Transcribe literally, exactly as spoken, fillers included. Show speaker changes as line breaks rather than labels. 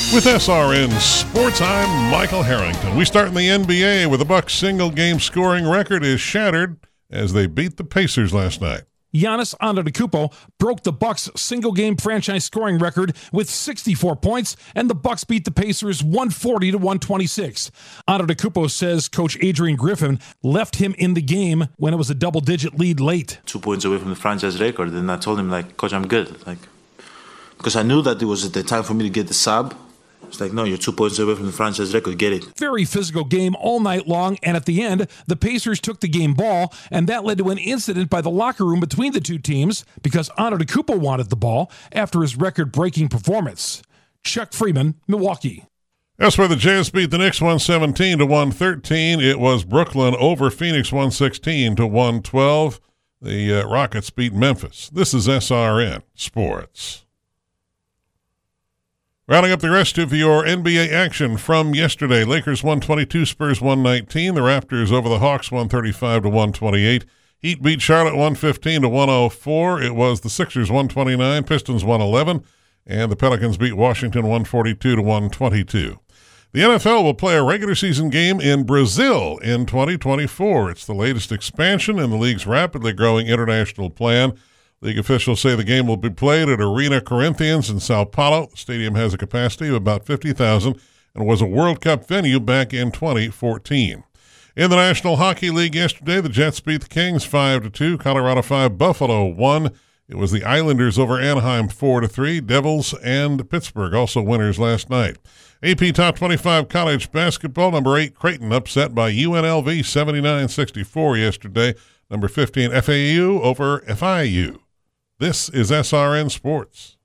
With S R N Sports, I'm Michael Harrington. We start in the N B A with the Bucks' single-game scoring record is shattered as they beat the Pacers last night.
Giannis Antetokounmpo broke the Bucks' single-game franchise scoring record with sixty-four points, and the Bucks beat the Pacers one forty to one twenty-six. Antetokounmpo says Coach Adrian Griffin left him in the game when it was a double-digit lead late.
Two points away from the franchise record, and I told him, like, Coach, I'm good. Like, because I knew that it was the time for me to get the sub. It's like, no, you're two points away from the franchise record. Get it.
Very physical game all night long, and at the end, the Pacers took the game ball, and that led to an incident by the locker room between the two teams because Antetokounmpo wanted the ball after his record-breaking performance. Chuck Freeman, Milwaukee.
As for the Jazz beat the Knicks one seventeen to one thirteen, it was Brooklyn over Phoenix one sixteen to one twelve. The uh, Rockets beat Memphis. This is S R N Sports. Rounding up the rest of your N B A action from yesterday, Lakers one twenty-two, Spurs one nineteen. The Raptors over the Hawks one thirty-five to one twenty-eight. Heat beat Charlotte one fifteen to one oh four. It was the Sixers one twenty-nine, Pistons one eleven, and the Pelicans beat Washington one forty-two to one twenty-two. The N F L will play a regular season game in Brazil in twenty twenty-four. It's the latest expansion in the league's rapidly growing international plan. League officials say the game will be played at Arena Corinthians in Sao Paulo. The stadium has a capacity of about fifty thousand and was a World Cup venue back in twenty fourteen. In the National Hockey League yesterday, the Jets beat the Kings five to two, Colorado five, Buffalo one. It was the Islanders over Anaheim four to three, Devils and Pittsburgh also winners last night. A P Top twenty-five College Basketball, number eight Creighton upset by U N L V seventy-nine sixty-four yesterday. Number fifteen F A U over F I U. This is S R N Sports.